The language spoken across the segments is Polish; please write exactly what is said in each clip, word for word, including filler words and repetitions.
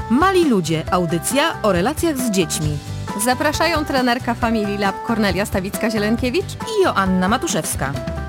Mali ludzie, audycja o relacjach z dziećmi. Zapraszają trenerka Family Lab Kornelia Stawicka-Zielonkiewicz i Joanna Matuszewska.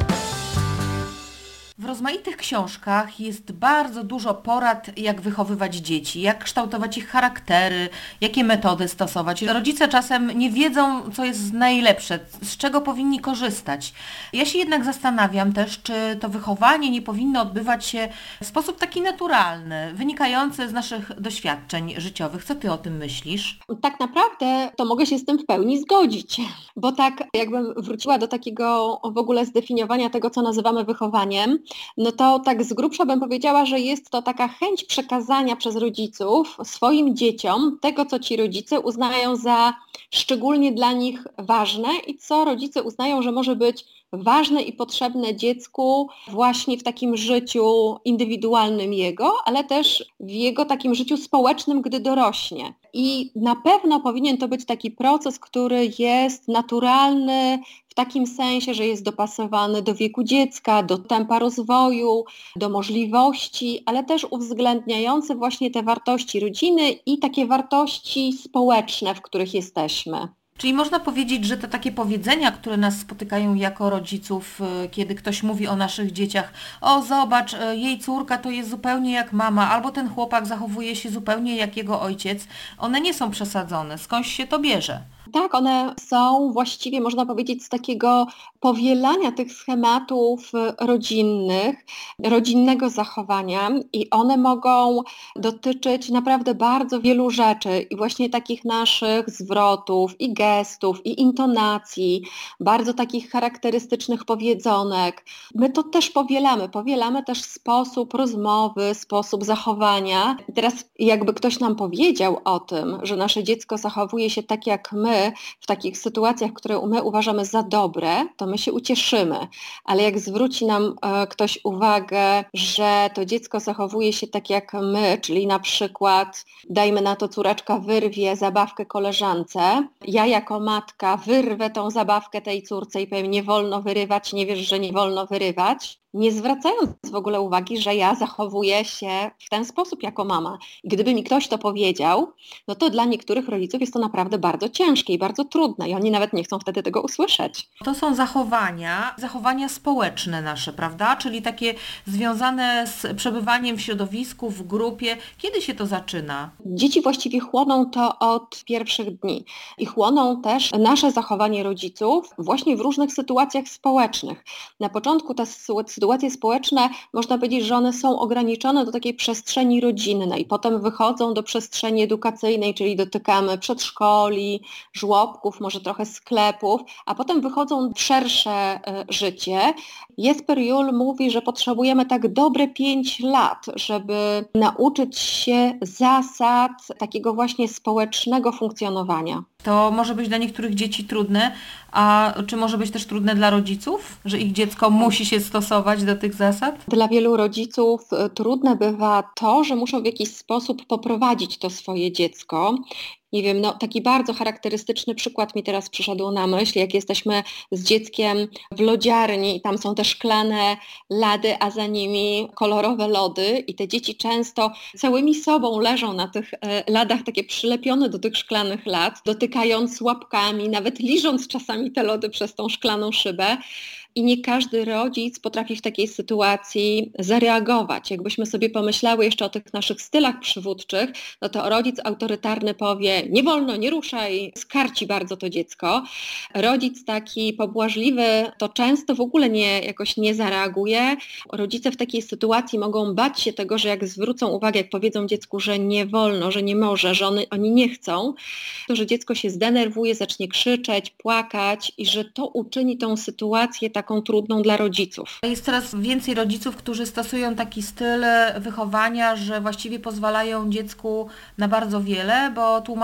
W rozmaitych książkach jest bardzo dużo porad, jak wychowywać dzieci, jak kształtować ich charaktery, jakie metody stosować. Rodzice czasem nie wiedzą, co jest najlepsze, z czego powinni korzystać. Ja się jednak zastanawiam też, czy to wychowanie nie powinno odbywać się w sposób taki naturalny, wynikający z naszych doświadczeń życiowych. Co ty o tym myślisz? Tak naprawdę to mogę się z tym w pełni zgodzić, bo tak jakbym wróciła do takiego w ogóle zdefiniowania tego, co nazywamy wychowaniem, no to tak z grubsza bym powiedziała, że jest to taka chęć przekazania przez rodziców swoim dzieciom tego, co ci rodzice uznają za szczególnie dla nich ważne i co rodzice uznają, że może być ważne i potrzebne dziecku właśnie w takim życiu indywidualnym jego, ale też w jego takim życiu społecznym, gdy dorośnie. I na pewno powinien to być taki proces, który jest naturalny w takim sensie, że jest dopasowany do wieku dziecka, do tempa rozwoju, do możliwości, ale też uwzględniający właśnie te wartości rodziny i takie wartości społeczne, w których jesteśmy. Czyli można powiedzieć, że te takie powiedzenia, które nas spotykają jako rodziców, kiedy ktoś mówi o naszych dzieciach, o zobacz, jej córka to jest zupełnie jak mama, albo ten chłopak zachowuje się zupełnie jak jego ojciec, one nie są przesadzone. Skądś się to bierze? Tak, one są właściwie, można powiedzieć, z takiego powielania tych schematów rodzinnych, rodzinnego zachowania i one mogą dotyczyć naprawdę bardzo wielu rzeczy i właśnie takich naszych zwrotów i gestów i intonacji, bardzo takich charakterystycznych powiedzonek. My to też powielamy, powielamy też sposób rozmowy, sposób zachowania. I teraz jakby ktoś nam powiedział o tym, że nasze dziecko zachowuje się tak jak my, w takich sytuacjach, które my uważamy za dobre, to my się ucieszymy, ale jak zwróci nam e, ktoś uwagę, że to dziecko zachowuje się tak jak my, czyli na przykład dajmy na to córeczka wyrwie zabawkę koleżance, ja jako matka wyrwę tą zabawkę tej córce i powiem nie wolno wyrywać, nie wiesz, że nie wolno wyrywać, nie zwracając w ogóle uwagi, że ja zachowuję się w ten sposób jako mama. I gdyby mi ktoś to powiedział, no to dla niektórych rodziców jest to naprawdę bardzo ciężkie i bardzo trudne i oni nawet nie chcą wtedy tego usłyszeć. To są zachowania, zachowania społeczne nasze, prawda? Czyli takie związane z przebywaniem w środowisku, w grupie. Kiedy się to zaczyna? Dzieci właściwie chłoną to od pierwszych dni i chłoną też nasze zachowanie rodziców właśnie w różnych sytuacjach społecznych. Na początku ta sytuacja Sytuacje społeczne, można powiedzieć, że one są ograniczone do takiej przestrzeni rodzinnej, potem wychodzą do przestrzeni edukacyjnej, czyli dotykamy przedszkoli, żłobków, może trochę sklepów, a potem wychodzą w szersze życie. Jesper Juhl mówi, że potrzebujemy tak dobre pięć lat, żeby nauczyć się zasad takiego właśnie społecznego funkcjonowania. To może być dla niektórych dzieci trudne, a czy może być też trudne dla rodziców, że ich dziecko musi się stosować do tych zasad? Dla wielu rodziców trudne bywa to, że muszą w jakiś sposób poprowadzić to swoje dziecko. Nie wiem, no taki bardzo charakterystyczny przykład mi teraz przyszedł na myśl, jak jesteśmy z dzieckiem w lodziarni i tam są te szklane lady, a za nimi kolorowe lody i te dzieci często całymi sobą leżą na tych ladach takie przylepione do tych szklanych lad, dotykając łapkami, nawet liżąc czasami te lody przez tą szklaną szybę. I nie każdy rodzic potrafi w takiej sytuacji zareagować. Jakbyśmy sobie pomyślały jeszcze o tych naszych stylach przywódczych, no to rodzic autorytarny powie nie wolno, nie ruszaj, skarci bardzo to dziecko. Rodzic taki pobłażliwy to często w ogóle nie, jakoś nie zareaguje. Rodzice w takiej sytuacji mogą bać się tego, że jak zwrócą uwagę, jak powiedzą dziecku, że nie wolno, że nie może, że one, oni nie chcą, to że dziecko się zdenerwuje, zacznie krzyczeć, płakać i że to uczyni tą sytuację tak taką trudną dla rodziców. Jest coraz więcej rodziców, którzy stosują taki styl wychowania, że właściwie pozwalają dziecku na bardzo wiele, bo tłumaczą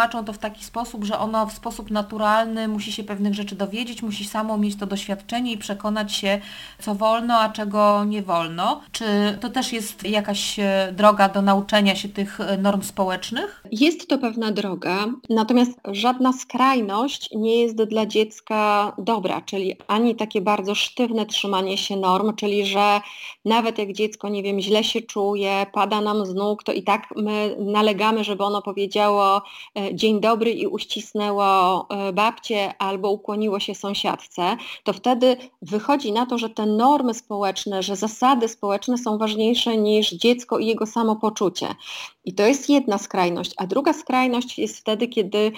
tłumaczą to w taki sposób, że ono w sposób naturalny musi się pewnych rzeczy dowiedzieć, musi samo mieć to doświadczenie i przekonać się, co wolno, a czego nie wolno. Czy to też jest jakaś droga do nauczenia się tych norm społecznych? Jest to pewna droga, natomiast żadna skrajność nie jest dla dziecka dobra, czyli ani takie bardzo sztywne trzymanie się norm, czyli że nawet jak dziecko, nie wiem, źle się czuje, pada nam z nóg, to i tak my nalegamy, żeby ono powiedziało dzień dobry i uścisnęło babcię albo ukłoniło się sąsiadce, to wtedy wychodzi na to, że te normy społeczne, że zasady społeczne są ważniejsze niż dziecko i jego samopoczucie. I to jest jedna skrajność, a druga skrajność jest wtedy, kiedy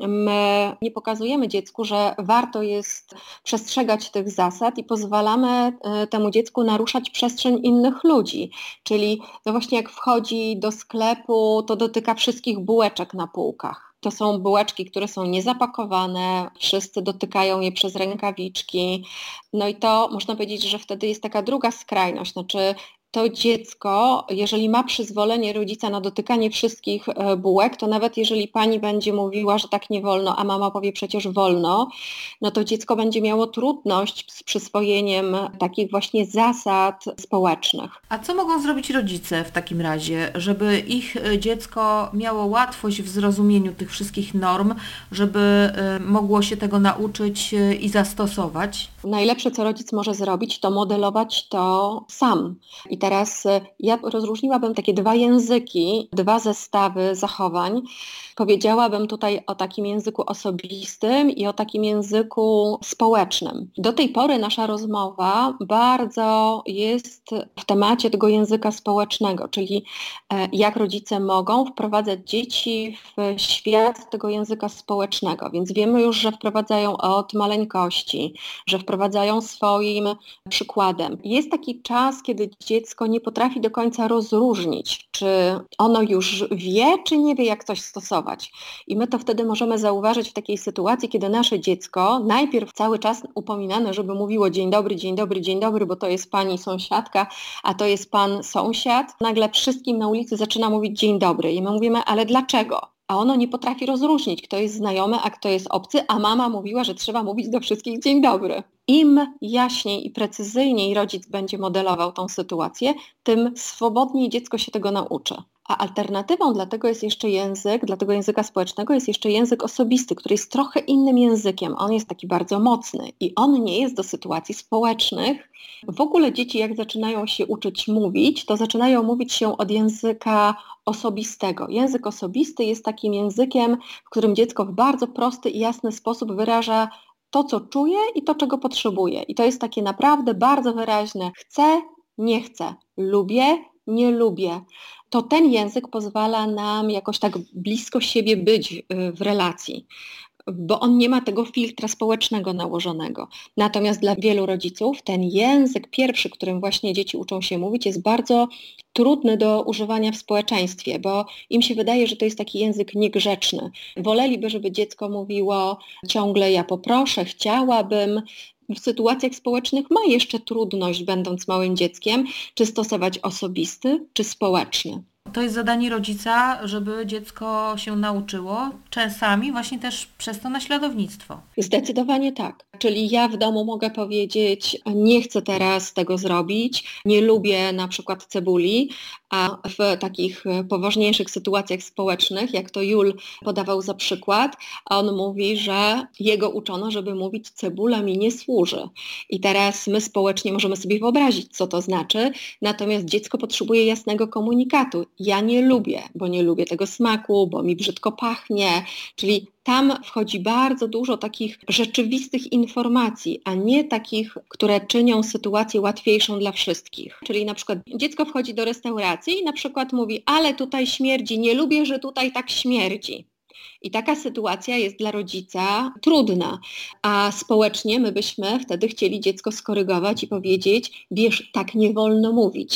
my nie pokazujemy dziecku, że warto jest przestrzegać tych zasad i pozwalamy temu dziecku naruszać przestrzeń innych ludzi. Czyli to właśnie jak wchodzi do sklepu, to dotyka wszystkich bułeczek na półkach. To są bułeczki, które są niezapakowane, wszyscy dotykają je przez rękawiczki. No i to można powiedzieć, że wtedy jest taka druga skrajność, znaczy to dziecko, jeżeli ma przyzwolenie rodzica na dotykanie wszystkich bułek, to nawet jeżeli pani będzie mówiła, że tak nie wolno, a mama powie przecież wolno, no to dziecko będzie miało trudność z przyswojeniem takich właśnie zasad społecznych. A co mogą zrobić rodzice w takim razie, żeby ich dziecko miało łatwość w zrozumieniu tych wszystkich norm, żeby mogło się tego nauczyć i zastosować? Najlepsze, co rodzic może zrobić, to modelować to sam. I teraz ja rozróżniłabym takie dwa języki, dwa zestawy zachowań. Powiedziałabym tutaj o takim języku osobistym i o takim języku społecznym. Do tej pory nasza rozmowa bardzo jest w temacie tego języka społecznego, czyli jak rodzice mogą wprowadzać dzieci w świat tego języka społecznego. Więc wiemy już, że wprowadzają od maleńkości, że wprowadzają swoim przykładem. Jest taki czas, kiedy dziecko nie potrafi do końca rozróżnić, czy ono już wie, czy nie wie, jak coś stosować. I my to wtedy możemy zauważyć w takiej sytuacji, kiedy nasze dziecko najpierw cały czas upominane, żeby mówiło dzień dobry, dzień dobry, dzień dobry, bo to jest pani sąsiadka, a to jest pan sąsiad. Nagle wszystkim na ulicy zaczyna mówić dzień dobry i my mówimy, ale dlaczego? A ono nie potrafi rozróżnić, kto jest znajomy, a kto jest obcy, a mama mówiła, że trzeba mówić do wszystkich dzień dobry. Im jaśniej i precyzyjniej rodzic będzie modelował tą sytuację, tym swobodniej dziecko się tego nauczy. A alternatywą dla tego jest jeszcze język, dla tego języka społecznego jest jeszcze język osobisty, który jest trochę innym językiem. On jest taki bardzo mocny i on nie jest do sytuacji społecznych. W ogóle dzieci jak zaczynają się uczyć mówić, to zaczynają mówić się od języka osobistego. Język osobisty jest takim językiem, w którym dziecko w bardzo prosty i jasny sposób wyraża to, co czuje i to, czego potrzebuje. I to jest takie naprawdę bardzo wyraźne. Chcę, nie chcę, lubię, nie lubię. To ten język pozwala nam jakoś tak blisko siebie być w relacji, bo on nie ma tego filtra społecznego nałożonego. Natomiast dla wielu rodziców ten język pierwszy, którym właśnie dzieci uczą się mówić, jest bardzo trudny do używania w społeczeństwie, bo im się wydaje, że to jest taki język niegrzeczny. Woleliby, żeby dziecko mówiło ciągle ja poproszę, chciałabym. W sytuacjach społecznych ma jeszcze trudność, będąc małym dzieckiem, czy stosować osobisty, czy społeczny. To jest zadanie rodzica, żeby dziecko się nauczyło, czasami właśnie też przez to naśladownictwo. Zdecydowanie tak. Czyli ja w domu mogę powiedzieć, nie chcę teraz tego zrobić, nie lubię na przykład cebuli, a w takich poważniejszych sytuacjach społecznych, jak to Jul podawał za przykład, on mówi, że jego uczono, żeby mówić cebula mi nie służy. I teraz my społecznie możemy sobie wyobrazić, co to znaczy, natomiast dziecko potrzebuje jasnego komunikatu. Ja nie lubię, bo nie lubię tego smaku, bo mi brzydko pachnie, czyli tam wchodzi bardzo dużo takich rzeczywistych informacji, a nie takich, które czynią sytuację łatwiejszą dla wszystkich. Czyli na przykład dziecko wchodzi do restauracji i na przykład mówi, ale tutaj śmierdzi, nie lubię, że tutaj tak śmierdzi. I taka sytuacja jest dla rodzica trudna, a społecznie my byśmy wtedy chcieli dziecko skorygować i powiedzieć, wiesz, tak nie wolno mówić.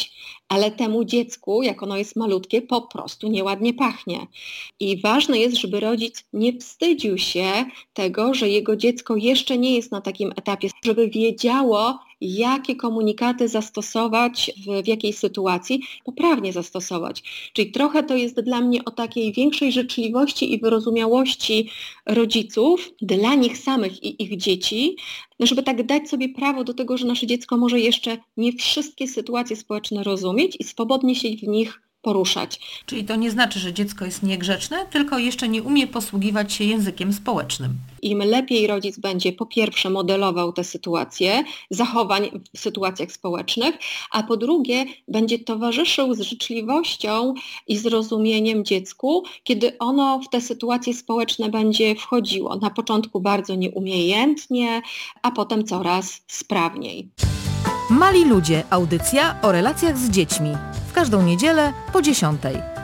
ale temu dziecku, jak ono jest malutkie, po prostu nieładnie pachnie. I ważne jest, żeby rodzic nie wstydził się tego, że jego dziecko jeszcze nie jest na takim etapie, żeby wiedziało, jakie komunikaty zastosować w, w jakiej sytuacji, poprawnie zastosować. Czyli trochę to jest dla mnie o takiej większej życzliwości i wyrozumiałości rodziców dla nich samych i ich dzieci, żeby tak dać sobie prawo do tego, że nasze dziecko może jeszcze nie wszystkie sytuacje społeczne rozumieć i swobodnie się w nich poruszać. Czyli to nie znaczy, że dziecko jest niegrzeczne, tylko jeszcze nie umie posługiwać się językiem społecznym. Im lepiej rodzic będzie po pierwsze modelował te sytuacje, zachowań w sytuacjach społecznych, a po drugie będzie towarzyszył z życzliwością i zrozumieniem dziecku, kiedy ono w te sytuacje społeczne będzie wchodziło. Na początku bardzo nieumiejętnie, a potem coraz sprawniej. Mali ludzie. Audycja o relacjach z dziećmi. W każdą niedzielę po dziesiątej.